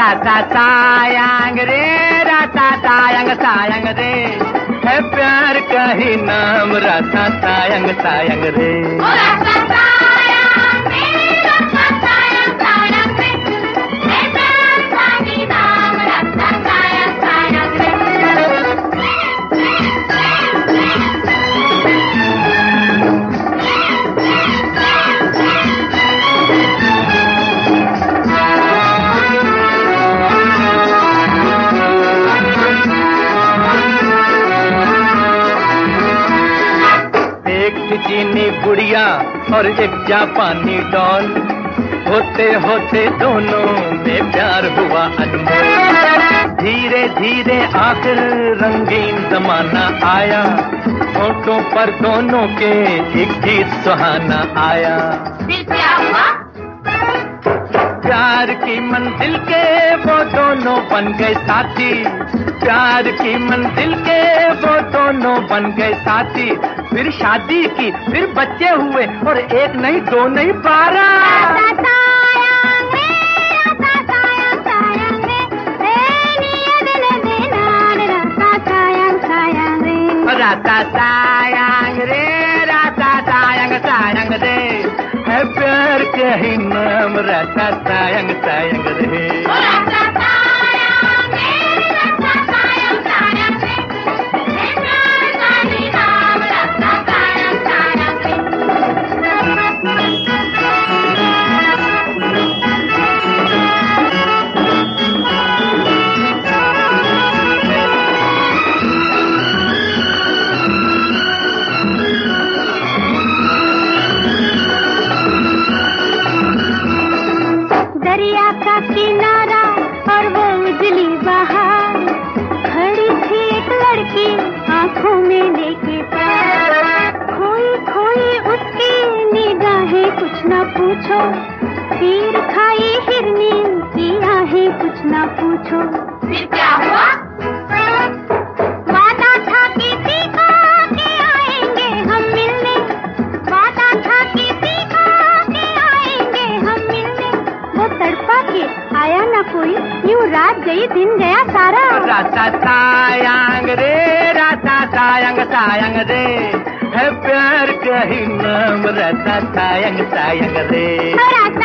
राता सायंग रे, राता सायंग सायंग रे, है प्यार का ही नाम राता सायंग सायंग रे। राता सायंग रे, राता सायंग सायंग रे, है प्यार का ही नाम राता सायंग सायंग रे। चीनी गुड़िया और एक जापानी डॉल, होते होते दोनों में प्यार हुआ अनमोल। धीरे धीरे आखिर रंगीन जमाना आया, होठों पर दोनों के एक गीत सुहाना आया। फिर क्या हुआ? प्यार की मंजिल के वो दोनों बन गए साथी, प्यार की मंजिल के वो दोनों बन गए साथी। फिर शादी की, फिर बच्चे हुए, और एक नहीं दो नहीं 12। राता सायंग रे, राता सायंग सायंग रे, निये दिल देना राता सायंग सायंग रे। राता सायंग रे, राता सायंग सायंग रे, है प्यार का ही नाम राता सायंग सायंग रे। राता सायंग रे, राता सायंग सायंग रे, है प्यार का ही नाम राता सायंग सायंग रे। दरिया का किनारा और वो उजली बहार, खड़ी थी एक लड़की आंखों में लेके प्यार। खोई खोई उसकी निगाहें कुछ न पूछो, तीर खाई हिरनी की आहें कुछ न पूछो। फिर क्या हुआ? वादा था किसी को कि आएंगे हम मिलने, वादा था किसी को कि आएंगे हम मिलने। वो तड़पा के आया न कोई, यूं रात गई दिन गया सारा। राता सायंग रे, राता सायंग सायंग रे, है प्यार का ही नाम राता सायंग सायंग रे। राता